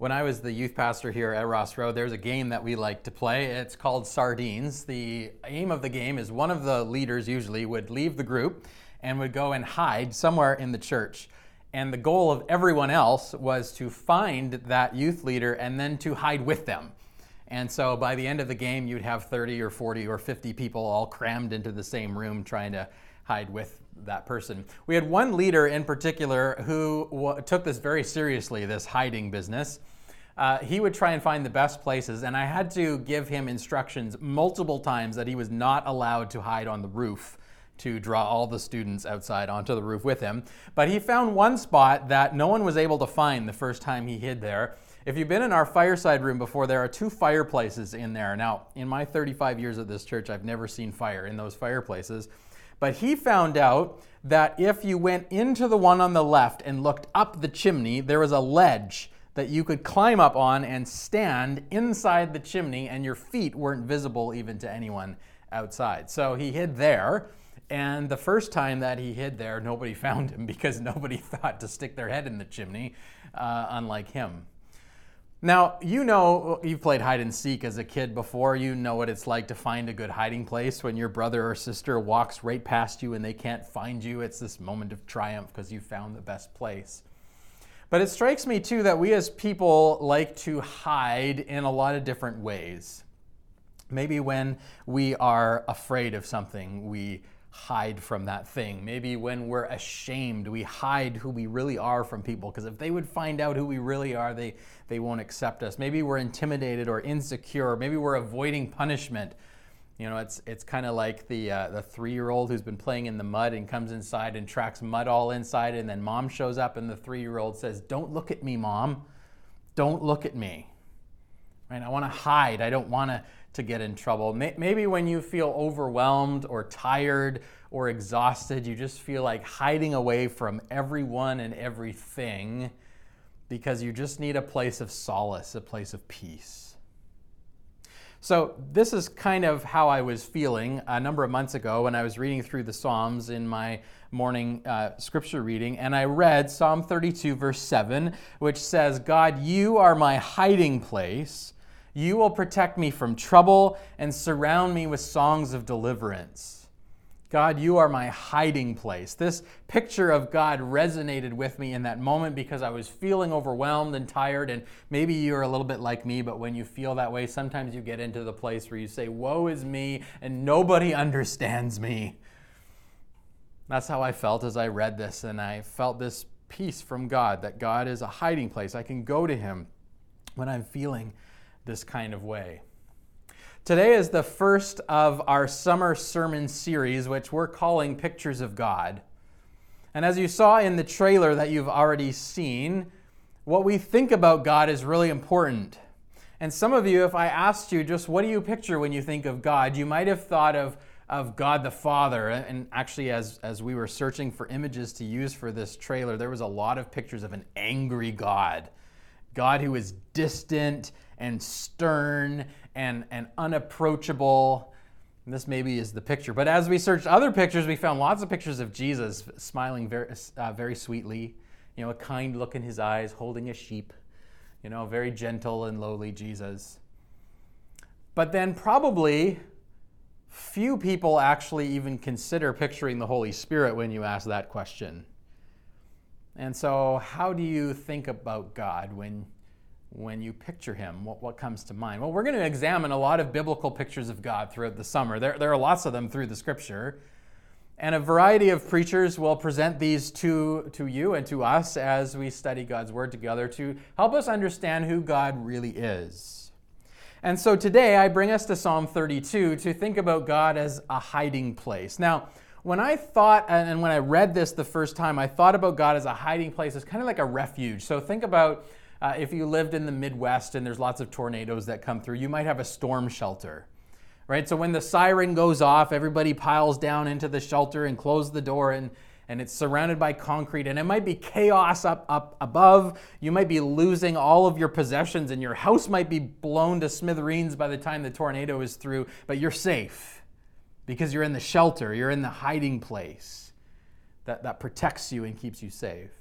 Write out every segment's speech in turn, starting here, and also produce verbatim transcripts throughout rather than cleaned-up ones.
When I was the youth pastor here at Ross Road, there's a game that we like to play. It's called Sardines. The aim of the game is one of the leaders usually would leave the group and would go and hide somewhere in the church. And the goal of everyone else was to find that youth leader and then to hide with them. And so by the end of the game, you'd have thirty or forty or fifty people all crammed into the same room trying to hide with that person. We had one leader in particular who w- took this very seriously, this hiding business. Uh, he would try and find the best places, and I had to give him instructions multiple times that he was not allowed to hide on the roof to draw all the students outside onto the roof with him. But he found one spot that no one was able to find the first time he hid there. If you've been in our fireside room before, there are two fireplaces in there. Now, in my thirty-five years at this church, I've never seen fire in those fireplaces. But he found out that if you went into the one on the left and looked up the chimney, there was a ledge that you could climb up on and stand inside the chimney, and your feet weren't visible even to anyone outside. So he hid there, and the first time that he hid there, nobody found him because nobody thought to stick their head in the chimney, uh, unlike him. Now, you know, you've played hide and seek as a kid before. You know what it's like to find a good hiding place when your brother or sister walks right past you and they can't find you. It's this moment of triumph because you found the best place. But it strikes me too that we as people like to hide in a lot of different ways. Maybe when we are afraid of something, we hide from that thing. Maybe when we're ashamed, we hide who we really are from people, because if they would find out who we really are, they, they won't accept us. Maybe we're intimidated or insecure. Maybe we're avoiding punishment. You know, it's it's kind of like the uh, the three-year-old who's been playing in the mud and comes inside and tracks mud all inside, and then mom shows up and the three-year-old says, "Don't look at me, mom. Don't look at me." Right? I want to hide. I don't want to to get in trouble. Maybe when you feel overwhelmed or tired or exhausted, you just feel like hiding away from everyone and everything because you just need a place of solace, a place of peace. So this is kind of how I was feeling a number of months ago when I was reading through the Psalms in my morning uh, scripture reading, and I read Psalm thirty-two, verse seven, which says, "God, you are my hiding place. You will protect me from trouble and surround me with songs of deliverance." God, you are my hiding place. This picture of God resonated with me in that moment because I was feeling overwhelmed and tired, and maybe you're a little bit like me, but when you feel that way, sometimes you get into the place where you say, "Woe is me," and nobody understands me. That's how I felt as I read this, and I felt this peace from God, that God is a hiding place. I can go to Him when I'm feeling this kind of way. Today is the first of our summer sermon series, which we're calling Pictures of God. And as you saw in the trailer that you've already seen, what we think about God is really important. And some of you, if I asked you just what do you picture when you think of God, you might have thought of, of God the Father. And actually, as, as we were searching for images to use for this trailer, there was a lot of pictures of an angry God. God who is distant and stern and, and unapproachable. And this maybe is the picture. But as we searched other pictures, we found lots of pictures of Jesus smiling very, uh, very sweetly. You know, a kind look in his eyes, holding a sheep. You know, very gentle and lowly Jesus. But then probably few people actually even consider picturing the Holy Spirit when you ask that question. And so how do you think about God when When you picture him? What, what comes to mind? Well, we're going to examine a lot of biblical pictures of God throughout the summer. There, there are lots of them through the scripture. And a variety of preachers will present these to, to you and to us as we study God's Word together to help us understand who God really is. And so today I bring us to Psalm thirty-two to think about God as a hiding place. Now, when I thought, and when I read this the first time, I thought about God as a hiding place as kind of like a refuge. So think about Uh, if you lived in the Midwest and there's lots of tornadoes that come through, you might have a storm shelter, right? So when the siren goes off, everybody piles down into the shelter and closes the door, and, and it's surrounded by concrete, and it might be chaos up, up above. You might be losing all of your possessions, and your house might be blown to smithereens by the time the tornado is through, but you're safe because you're in the shelter, you're in the hiding place that, that protects you and keeps you safe.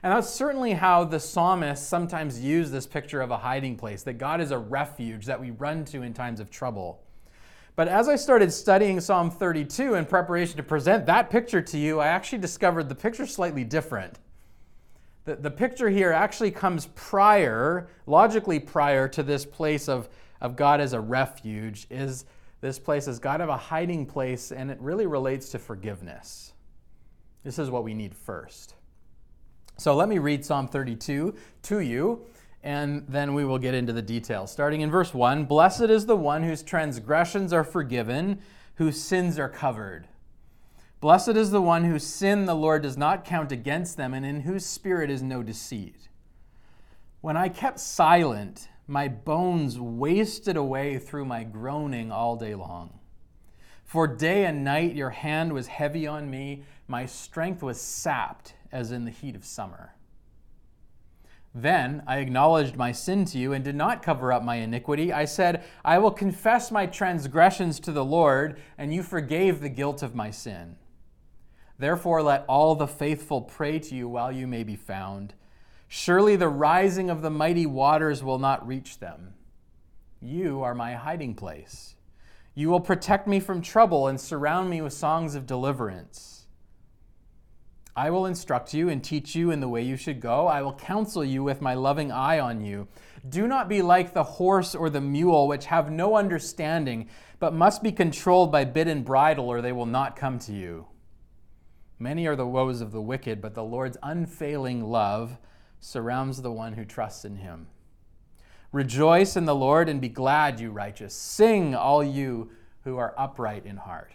And that's certainly how the psalmists sometimes use this picture of a hiding place, that God is a refuge that we run to in times of trouble. But as I started studying Psalm thirty-two in preparation to present that picture to you, I actually discovered the picture slightly different. The, the picture here actually comes prior, logically prior to this place of, of God as a refuge, is this place as God of a hiding place, and it really relates to forgiveness. This is what we need first. So let me read Psalm thirty-two to you, and then we will get into the details. Starting in verse one, "Blessed is the one whose transgressions are forgiven, whose sins are covered. Blessed is the one whose sin the Lord does not count against them, and in whose spirit is no deceit. When I kept silent, my bones wasted away through my groaning all day long. For day and night your hand was heavy on me, my strength was sapped as in the heat of summer. Then I acknowledged my sin to you and did not cover up my iniquity. I said, I will confess my transgressions to the Lord, and you forgave the guilt of my sin. Therefore let all the faithful pray to you while you may be found. Surely the rising of the mighty waters will not reach them. You are my hiding place. You will protect me from trouble and surround me with songs of deliverance. I will instruct you and teach you in the way you should go. I will counsel you with my loving eye on you. Do not be like the horse or the mule, which have no understanding, but must be controlled by bit and bridle, or they will not come to you. Many are the woes of the wicked, but the Lord's unfailing love surrounds the one who trusts in him. Rejoice in the Lord and be glad, you righteous. Sing, all you who are upright in heart."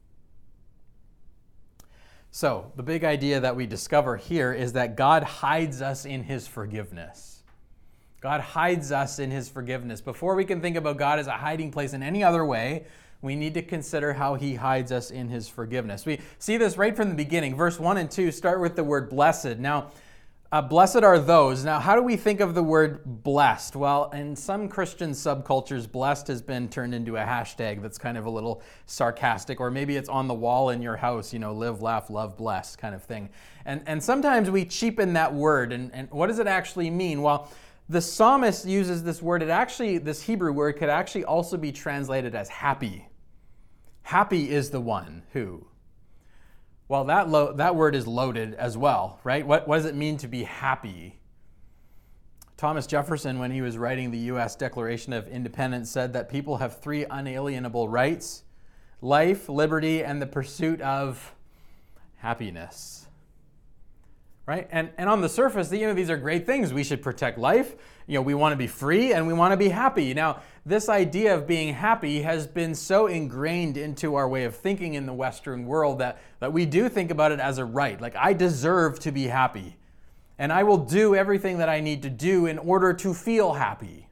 So, the big idea that we discover here is that God hides us in his forgiveness. God hides us in his forgiveness. Before we can think about God as a hiding place in any other way, we need to consider how he hides us in his forgiveness. We see this right from the beginning. Verse one and two start with the word blessed. Now, uh, blessed are those. Now, how do we think of the word blessed? Well, in some Christian subcultures, blessed has been turned into a hashtag that's kind of a little sarcastic, or maybe it's on the wall in your house, you know, live, laugh, love, bless kind of thing. And, and sometimes we cheapen that word. And, and what does it actually mean? Well, the psalmist uses this word. It actually, this Hebrew word could actually also be translated as happy. Happy is the one who. Well, that lo- that word is loaded as well, right? What, what does it mean to be happy? Thomas Jefferson, when he was writing the U S Declaration of Independence, said that people have three unalienable rights: life, liberty, and the pursuit of happiness. Right? And, and on the surface, you know, these are great things. We should protect life. You know, we want to be free and we want to be happy. Now, this idea of being happy has been so ingrained into our way of thinking in the Western world that, that we do think about it as a right. Like, I deserve to be happy, and I will do everything that I need to do in order to feel happy.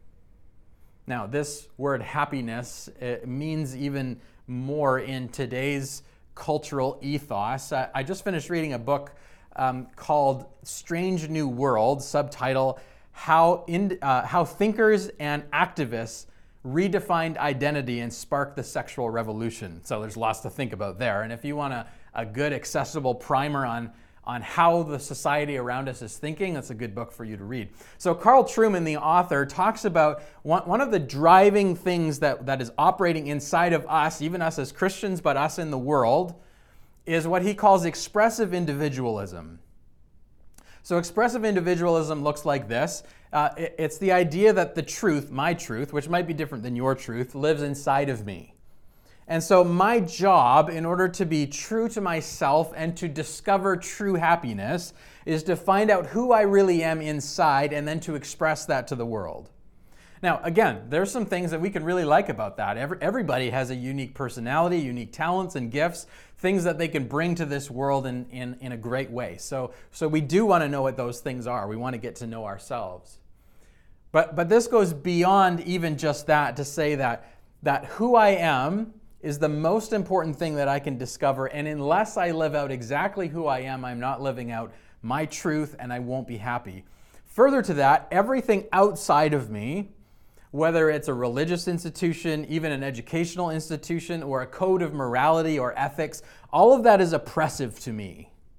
Now, this word happiness, it means even more in today's cultural ethos. I, I just finished reading a book Um, called Strange New World, subtitle, How, in, uh, How Thinkers and Activists Redefined Identity and Sparked the Sexual Revolution. So there's lots to think about there. And if you want a, a good accessible primer on, on how the society around us is thinking, that's a good book for you to read. So Carl Trueman, the author, talks about one, one of the driving things that, that is operating inside of us, even us as Christians, but us in the world, is what he calls expressive individualism. So expressive individualism looks like this. Uh, it, it's the idea that the truth, my truth, which might be different than your truth, lives inside of me. And so my job, in order to be true to myself and to discover true happiness, is to find out who I really am inside and then to express that to the world. Now, again, there's some things that we can really like about that. Every, everybody has a unique personality, unique talents and gifts, things that they can bring to this world in, in, in a great way. So, so we do want to know what those things are. We want to get to know ourselves. But, but this goes beyond even just that, to say that, that who I am is the most important thing that I can discover. And unless I live out exactly who I am, I'm not living out my truth, and I won't be happy. Further to that, everything outside of me, whether it's a religious institution, even an educational institution, or a code of morality or ethics, all of that is oppressive to me.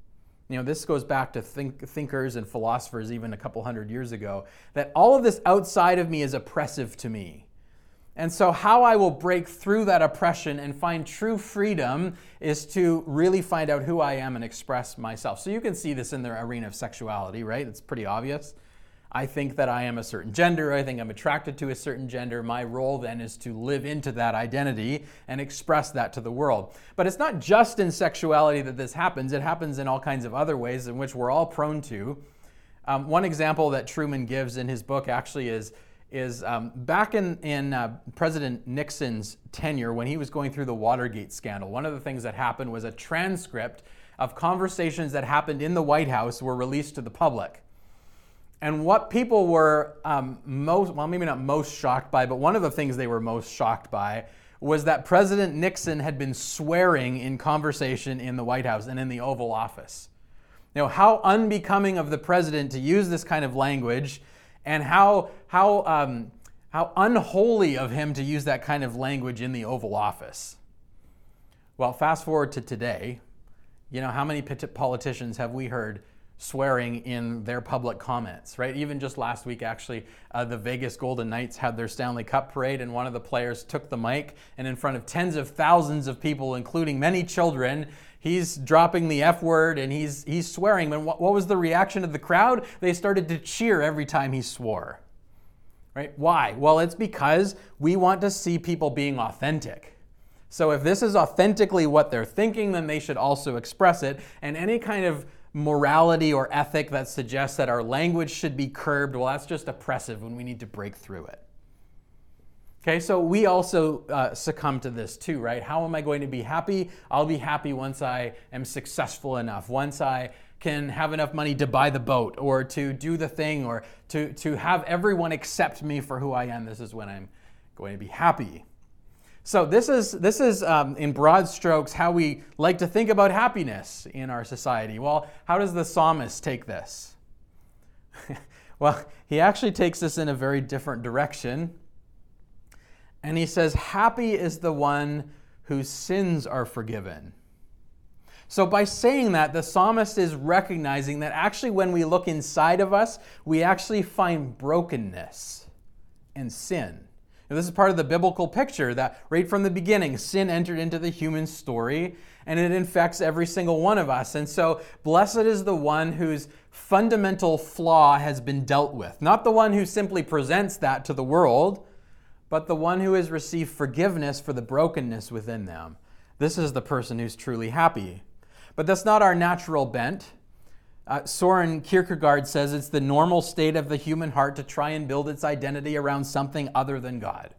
You know, this goes back to think, thinkers and philosophers even a couple hundred years ago, that all of this outside of me is oppressive to me. And so how I will break through that oppression and find true freedom is to really find out who I am and express myself. So you can see this in the arena of sexuality, right? It's pretty obvious. I think that I am a certain gender. I think I'm attracted to a certain gender. My role then is to live into that identity and express that to the world. But it's not just in sexuality that this happens. It happens in all kinds of other ways in which we're all prone to. Um, one example that Truman gives in his book actually is, is um, back in, in uh, President Nixon's tenure when he was going through the Watergate scandal. One of the things that happened was a transcript of conversations that happened in the White House were released to the public. And what people were um, most, well, maybe not most shocked by, but one of the things they were most shocked by was that President Nixon had been swearing in conversation in the White House and in the Oval Office. You know, how unbecoming of the president to use this kind of language, and how, how, um, how unholy of him to use that kind of language in the Oval Office. Well, fast forward to today, you know, how many politicians have we heard swearing in their public comments, right? Even just last week, actually, uh, the Vegas Golden Knights had their Stanley Cup parade, and one of the players took the mic, and in front of tens of thousands of people, including many children, he's dropping the F word and he's he's swearing. And what, what was the reaction of the crowd? They started to cheer every time he swore, right? Why? Well, it's because we want to see people being authentic. So if this is authentically what they're thinking, then they should also express it. And any kind of morality or ethic that suggests that our language should be curbed, well, that's just oppressive when we need to break through it. Okay, so we also uh, succumb to this too, right? How am I going to be happy? I'll be happy once I am successful enough, once I can have enough money to buy the boat or to do the thing or to, to have everyone accept me for who I am. This is when I'm going to be happy. So this is, this is um, in broad strokes, how we like to think about happiness in our society. Well, how does the psalmist take this? Well, he actually takes this in a very different direction. And he says, happy is the one whose sins are forgiven. So by saying that, the psalmist is recognizing that actually when we look inside of us, we actually find brokenness and sin. Now, this is part of the biblical picture that right from the beginning, sin entered into the human story and it infects every single one of us. And so blessed is the one whose fundamental flaw has been dealt with. Not the one who simply presents that to the world, but the one who has received forgiveness for the brokenness within them. This is the person who's truly happy. But that's not our natural bent. Uh, Soren Kierkegaard says it's the normal state of the human heart to try and build its identity around something other than God.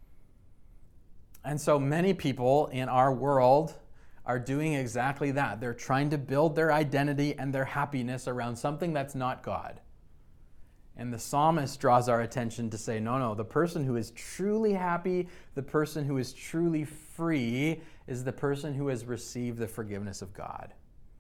And so many people in our world are doing exactly that. They're trying to build their identity and their happiness around something that's not God. And the psalmist draws our attention to say, no, no, the person who is truly happy, the person who is truly free, is the person who has received the forgiveness of God.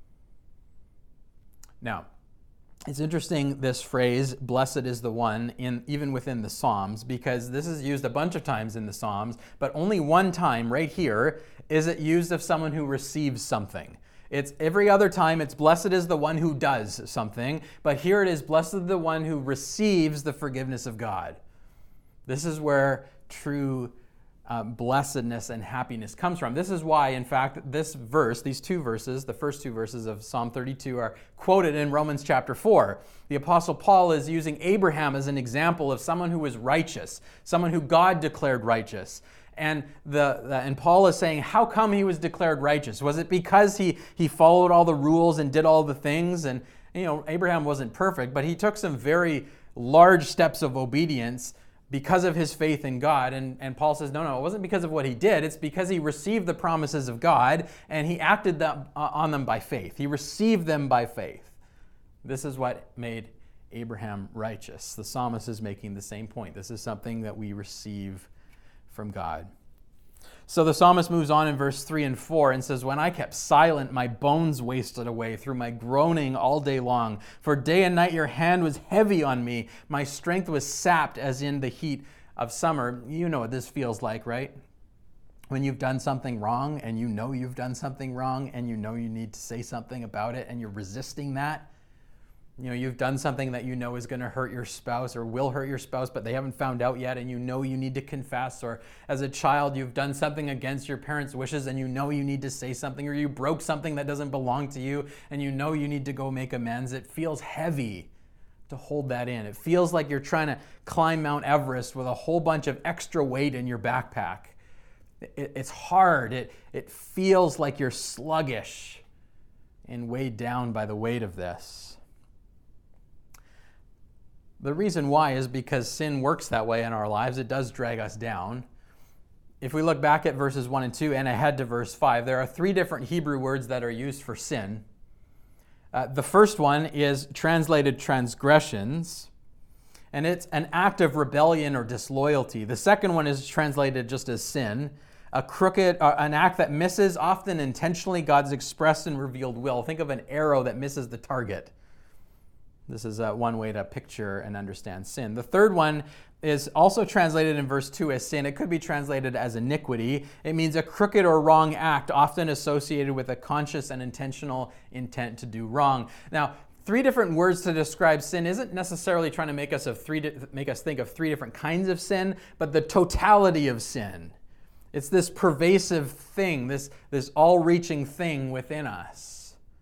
Now, it's interesting, this phrase, blessed is the one, in even within the Psalms, because this is used a bunch of times in the Psalms, but only one time right here is it used of someone who receives something. It's every other time it's blessed is the one who does something, but here it is blessed is the one who receives the forgiveness of God. This is where true um, blessedness and happiness comes from. This is why, in fact, this verse, these two verses, the first two verses of Psalm thirty-two are quoted in Romans chapter four. The Apostle Paul is using Abraham as an example of someone who was righteous, someone who God declared righteous. And the, the and Paul is saying, how come he was declared righteous? Was it because he he followed all the rules and did all the things? And you know, Abraham wasn't perfect, but he took some very large steps of obedience because of his faith in God. And, and Paul says, no, no, it wasn't because of what he did. It's because he received the promises of God and he acted them, uh, on them by faith. He received them by faith. This is what made Abraham righteous. The psalmist is making the same point. This is something that we receive from God. So the psalmist moves on in verse three and four and says, when I kept silent, my bones wasted away through my groaning all day long. For day and night your hand was heavy on me. My strength was sapped as in the heat of summer. You know what this feels like, right? when you've done something wrong and you know you've done something wrong and you know you need to say something about it and you're resisting that. You know, you've done something that you know is going to hurt your spouse or will hurt your spouse, but they haven't found out yet and you know you need to confess. Or as a child, you've done something against your parents' wishes and you know you need to say something, or you broke something that doesn't belong to you and you know you need to go make amends. It feels heavy to hold that in. It feels like you're trying to climb Mount Everest with a whole bunch of extra weight in your backpack. It, it's hard. It, it feels like you're sluggish and weighed down by the weight of this. The reason why is because sin works that way in our lives. It does drag us down. If we look back at verses one and two and ahead to verse five, there are three different Hebrew words that are used for sin. Uh, the first one is translated transgressions, and it's an act of rebellion or disloyalty. The second one is translated just as sin, a crooked, uh, an act that misses, often intentionally, God's expressed and revealed will. Think of an arrow that misses the target. This is uh, one way to picture and understand sin. The third one is also translated in verse two as sin. It could be translated as iniquity. It means a crooked or wrong act, often associated with a conscious and intentional intent to do wrong. Now, three different words to describe sin isn't necessarily trying to make us of three make us think of three different kinds of sin, but the totality of sin. It's this pervasive thing, this, this all-reaching thing within us.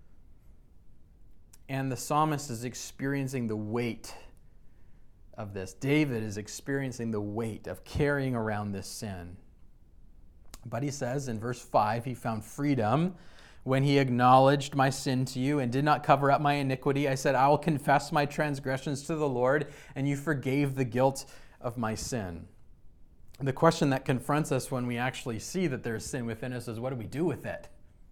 And the psalmist is experiencing the weight of this. David is experiencing the weight of carrying around this sin. But he says in verse five, he found freedom when he acknowledged my sin to you and did not cover up my iniquity. I said, I will confess my transgressions to the Lord, and you forgave the guilt of my sin. The question that confronts us when we actually see that there's sin within us is, what do we do with it?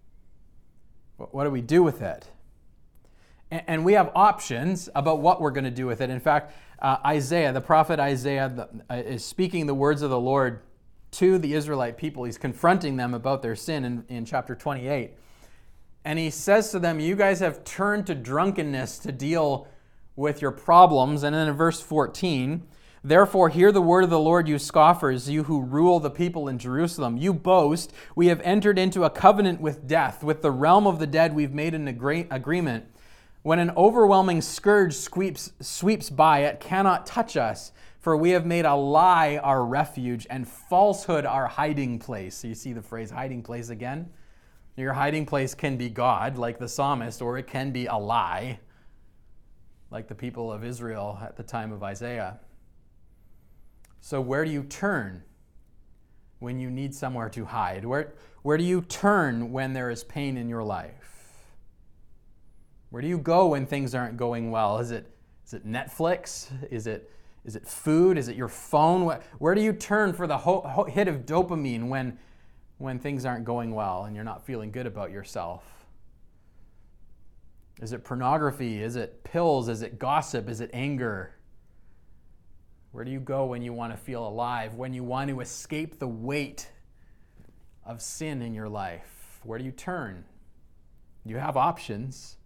What do we do with it? And we have options about what we're going to do with it. In fact, uh, Isaiah, the prophet Isaiah, the, uh, is speaking the words of the Lord to the Israelite people. He's confronting them about their sin in, in chapter twenty-eight. And he says to them, you guys have turned to drunkenness to deal with your problems. And then in verse fourteen, therefore hear the word of the Lord, you scoffers, you who rule the people in Jerusalem. You boast, we have entered into a covenant with death. With the realm of the dead we've made an agree- agreement. When an overwhelming scourge sweeps, sweeps by, it cannot touch us, for we have made a lie our refuge and falsehood our hiding place. So you see the phrase hiding place again? Your hiding place can be God, like the psalmist, or it can be a lie, like the people of Israel at the time of Isaiah. So where do you turn when you need somewhere to hide? Where, where do you turn when there is pain in your life? Where do you go when things aren't going well? Is it is it Netflix? Is it is it food? Is it your phone? Where do you turn for the ho- ho- hit of dopamine when when things aren't going well and you're not feeling good about yourself? Is it pornography? Is it pills? Is it gossip? Is it anger? Where do you go when you want to feel alive? When you want to escape the weight of sin in your life? Where do you turn? You have options.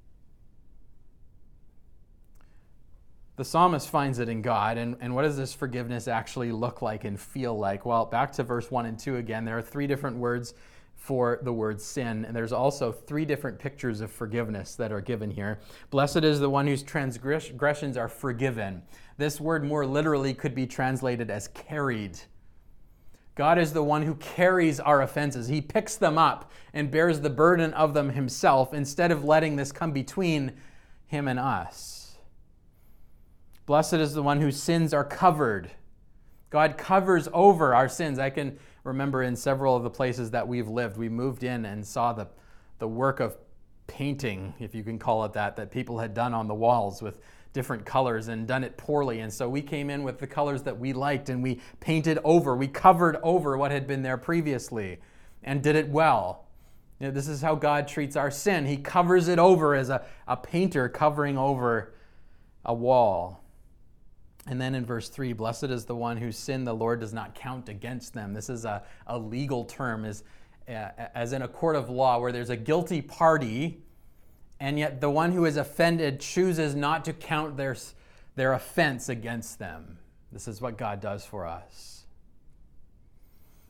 The psalmist finds it in God, and, and what does this forgiveness actually look like and feel like? Well, back to verse one and two again, there are three different words for the word sin, and there's also three different pictures of forgiveness that are given here. Blessed is the one whose transgressions are forgiven. This word more literally could be translated as carried. God is the one who carries our offenses. He picks them up and bears the burden of them himself instead of letting this come between him and us. Blessed is the one whose sins are covered. God covers over our sins. I can remember in several of the places that we've lived, we moved in and saw the, the work of painting, if you can call it that, that people had done on the walls with different colors and done it poorly. And so we came in with the colors that we liked and we painted over, we covered over what had been there previously and did it well. You know, this is how God treats our sin. He covers it over as a, a painter covering over a wall. And then in verse three, blessed is the one whose sin the Lord does not count against them. This is a, a legal term, as, uh, as in a court of law where there's a guilty party, and yet the one who is offended chooses not to count their, their offense against them. This is what God does for us.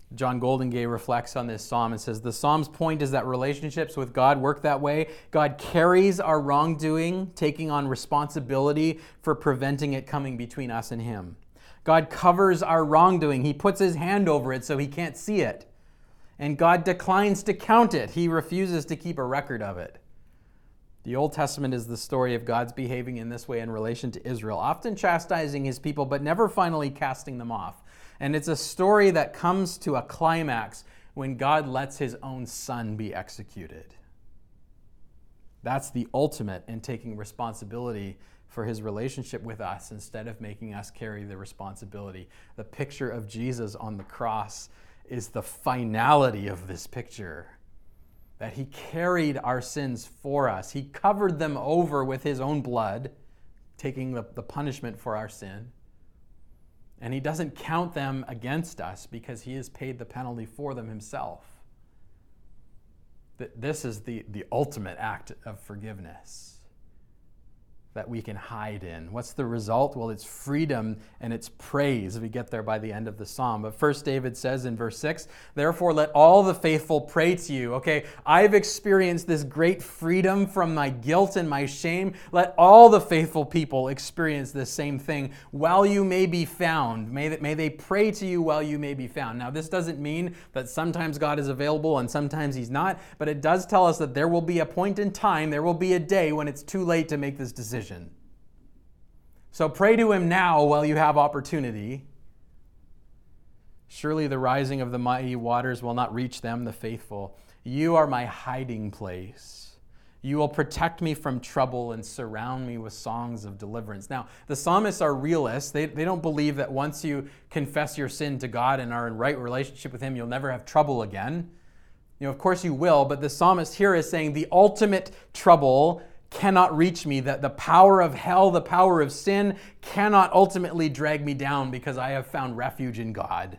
John Goldingay reflects on this psalm and says, the psalm's point is that relationships with God work that way. God carries our wrongdoing, taking on responsibility for preventing it coming between us and him. God covers our wrongdoing. He puts his hand over it so he can't see it. And God declines to count it. He refuses to keep a record of it. The Old Testament is the story of God's behaving in this way in relation to Israel, often chastising his people, but never finally casting them off. And it's a story that comes to a climax when God lets his own son be executed. That's the ultimate in taking responsibility for his relationship with us instead of making us carry the responsibility. The picture of Jesus on the cross is the finality of this picture. That he carried our sins for us. He covered them over with his own blood, taking the, the punishment for our sin. And he doesn't count them against us because he has paid the penalty for them himself. This is the, the ultimate act of forgiveness that we can hide in. What's the result? Well, it's freedom and it's praise. We get there by the end of the psalm. But first, David says in verse six, therefore let all the faithful pray to you. Okay, I've experienced this great freedom from my guilt and my shame. Let all the faithful people experience this same thing while you may be found. May, may they pray to you while you may be found. Now, this doesn't mean that sometimes God is available and sometimes he's not, but it does tell us that there will be a point in time, there will be a day when it's too late to make this decision. So pray to him now while you have opportunity. Surely the rising of the mighty waters will not reach them, the faithful. You are my hiding place. You will protect me from trouble and surround me with songs of deliverance. Now, the psalmists are realists. They, they don't believe that once you confess your sin to God and are in right relationship with him, you'll never have trouble again. You know, of course you will, but the psalmist here is saying the ultimate trouble cannot reach me, that the power of hell, the power of sin cannot ultimately drag me down because I have found refuge in God.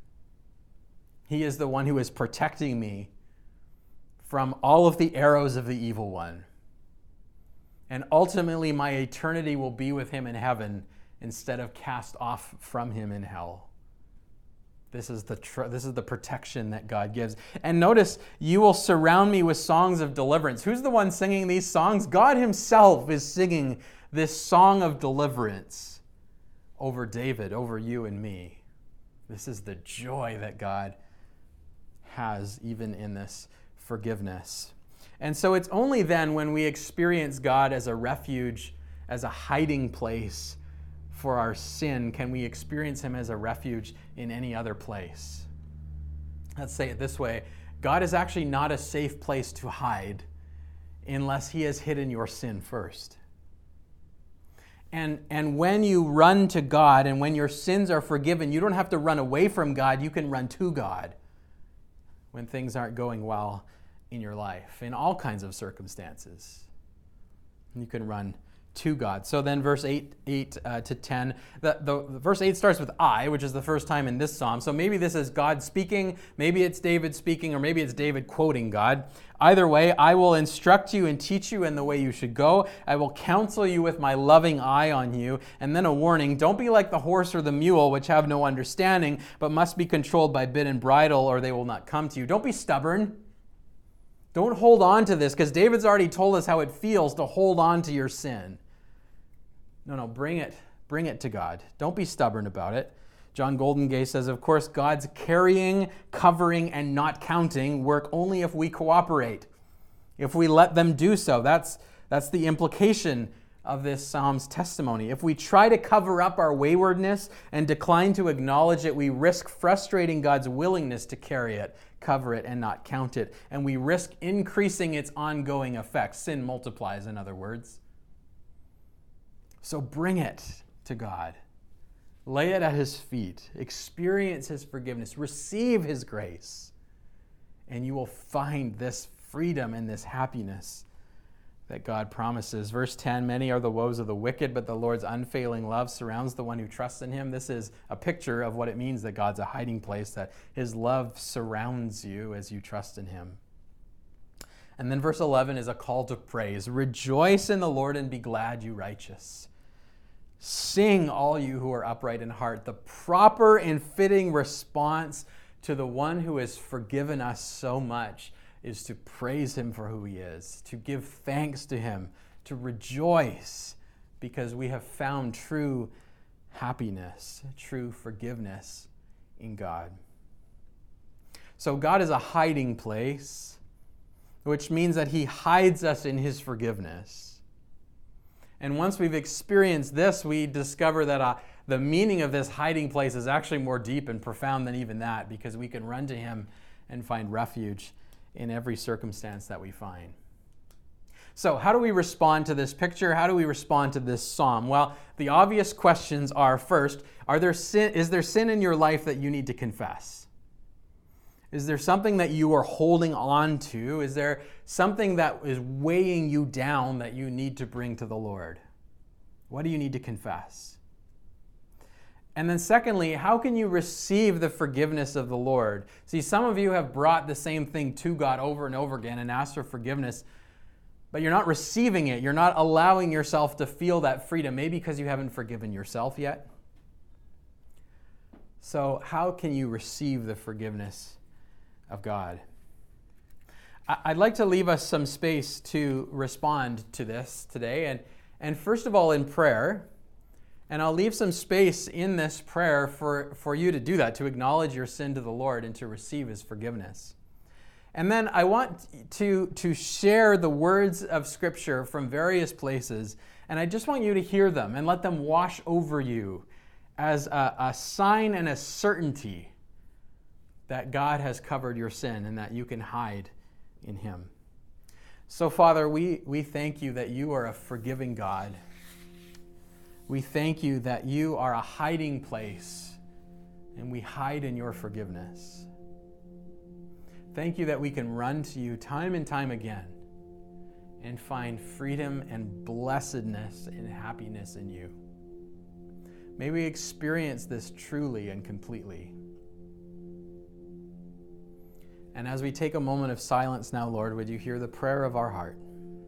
He is the one who is protecting me from all of the arrows of the evil one. And ultimately my eternity will be with him in heaven instead of cast off from him in hell. This is the tr- this is the protection that God gives. And notice, you will surround me with songs of deliverance. Who's the one singing these songs? God himself is singing this song of deliverance over David, over you and me. This is the joy that God has even in this forgiveness. And so it's only then when we experience God as a refuge, as a hiding place for our sin, can we experience him as a refuge in any other place. Let's say it this way. God is actually not a safe place to hide unless he has hidden your sin first. And, and when you run to God and when your sins are forgiven, you don't have to run away from God. You can run to God when things aren't going well in your life, in all kinds of circumstances. You can run to God. So then verse eight, eight uh, to ten, the, the, the verse eight starts with I, which is the first time in this psalm. So maybe this is God speaking, maybe it's David speaking, or maybe it's David quoting God. Either way, I will instruct you and teach you in the way you should go. I will counsel you with my loving eye on you. And then a warning, don't be like the horse or the mule, which have no understanding, but must be controlled by bit and bridle, or they will not come to you. Don't be stubborn. Don't hold on to this, because David's already told us how it feels to hold on to your sin. No, no, bring it. Bring it to God. Don't be stubborn about it. John Goldingay says, of course, God's carrying, covering, and not counting work only if we cooperate, if we let them do so. That's, that's the implication of this psalm's testimony. If we try to cover up our waywardness and decline to acknowledge it, we risk frustrating God's willingness to carry it, cover it, and not count it. And we risk increasing its ongoing effects. Sin multiplies, in other words. So bring it to God. Lay it at his feet. Experience his forgiveness. Receive his grace. And you will find this freedom and this happiness that God promises. Verse ten, many are the woes of the wicked, but the Lord's unfailing love surrounds the one who trusts in him. This is a picture of what it means that God's a hiding place, that his love surrounds you as you trust in him. And then verse eleven is a call to praise. Rejoice in the Lord and be glad, you righteous. Sing, all you who are upright in heart. The proper and fitting response to the one who has forgiven us so much is to praise him for who he is, to give thanks to him, to rejoice because we have found true happiness, true forgiveness in God. So God is a hiding place, which means that he hides us in his forgiveness. And once we've experienced this, we discover that uh, the meaning of this hiding place is actually more deep and profound than even that, because we can run to him and find refuge in every circumstance that we find. So how do we respond to this picture? How do we respond to this psalm? Well, the obvious questions are, first, are there sin, is there sin in your life that you need to confess? Is there something that you are holding on to? Is there something that is weighing you down that you need to bring to the Lord? What do you need to confess? And then secondly, how can you receive the forgiveness of the Lord? See, some of you have brought the same thing to God over and over again and asked for forgiveness, but you're not receiving it. You're not allowing yourself to feel that freedom, maybe because you haven't forgiven yourself yet. So how can you receive the forgiveness of God? I'd like to leave us some space to respond to this today, and, and first of all in prayer. And I'll leave some space in this prayer for, for you to do that, to acknowledge your sin to the Lord and to receive his forgiveness. And then I want to, to share the words of Scripture from various places, and I just want you to hear them and let them wash over you as a, a sign and a certainty that God has covered your sin and that you can hide in him. So, Father, we, we thank you that you are a forgiving God. We thank you that you are a hiding place, and we hide in your forgiveness. Thank you that we can run to you time and time again and find freedom and blessedness and happiness in you. May we experience this truly and completely. And as we take a moment of silence now, Lord, would you hear the prayer of our heart?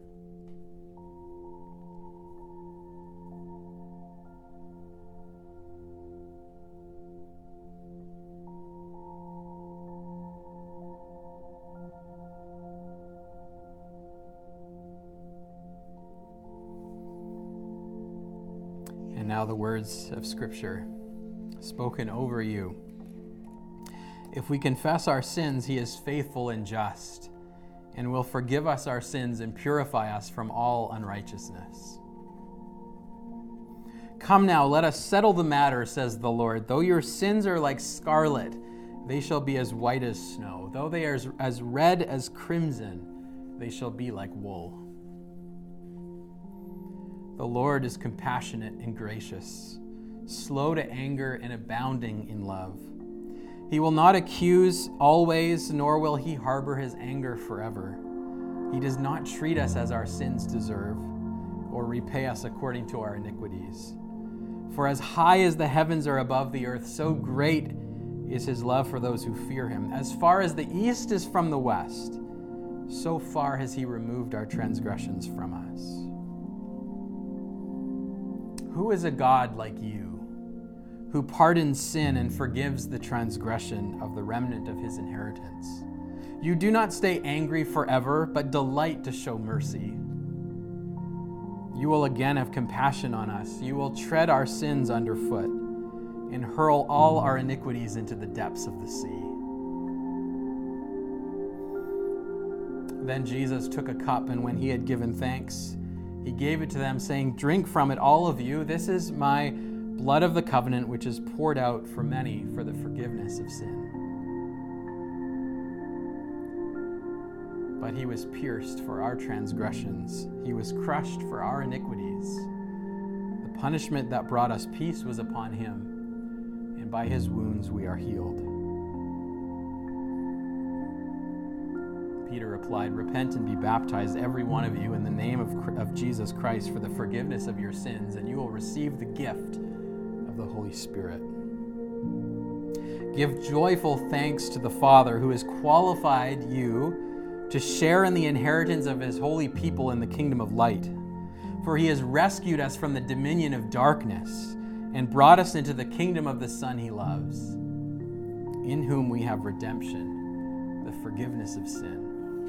Now the words of Scripture spoken over you. If we confess our sins, he is faithful and just, and will forgive us our sins and purify us from all unrighteousness. Come now, let us settle the matter, says the Lord. Though your sins are like scarlet, they shall be as white as snow. Though they are as red as crimson, they shall be like wool. The Lord is compassionate and gracious, slow to anger and abounding in love. He will not accuse always, nor will he harbor his anger forever. He does not treat us as our sins deserve, or repay us according to our iniquities. For as high as the heavens are above the earth, so great is his love for those who fear him. As far as the east is from the west, so far has he removed our transgressions from us. Who is a God like you, who pardons sin and forgives the transgression of the remnant of his inheritance? You do not stay angry forever, but delight to show mercy. You will again have compassion on us. You will tread our sins underfoot and hurl all our iniquities into the depths of the sea. Then Jesus took a cup, and when he had given thanks, he gave it to them, saying, "Drink from it, all of you. This is my blood of the covenant, which is poured out for many for the forgiveness of sin." But he was pierced for our transgressions. He was crushed for our iniquities. The punishment that brought us peace was upon him, and by his wounds we are healed. Peter replied, "Repent and be baptized, every one of you, in the name of, of Jesus Christ for the forgiveness of your sins, and you will receive the gift of the Holy Spirit. Give joyful thanks to the Father who has qualified you to share in the inheritance of his holy people in the kingdom of light. For he has rescued us from the dominion of darkness and brought us into the kingdom of the Son he loves. in whom we have redemption, the forgiveness of sin.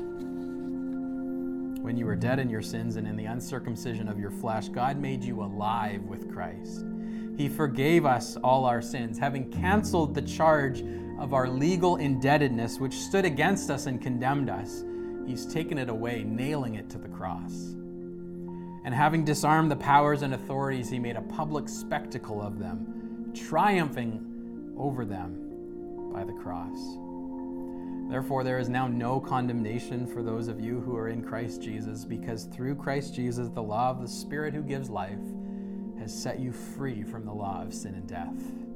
When you were dead in your sins and in the uncircumcision of your flesh, God made you alive with Christ. He forgave us all our sins, having canceled the charge of our legal indebtedness, which stood against us and condemned us. He's taken it away, nailing it to the cross. And having disarmed the powers and authorities, he made a public spectacle of them, triumphing over them by the cross. Therefore, there is now no condemnation for those of you who are in Christ Jesus, because through Christ Jesus, the law of the Spirit who gives life has set you free from the law of sin and death.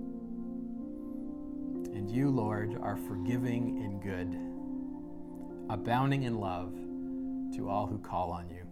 And you, Lord, are forgiving and good, abounding in love to all who call on you.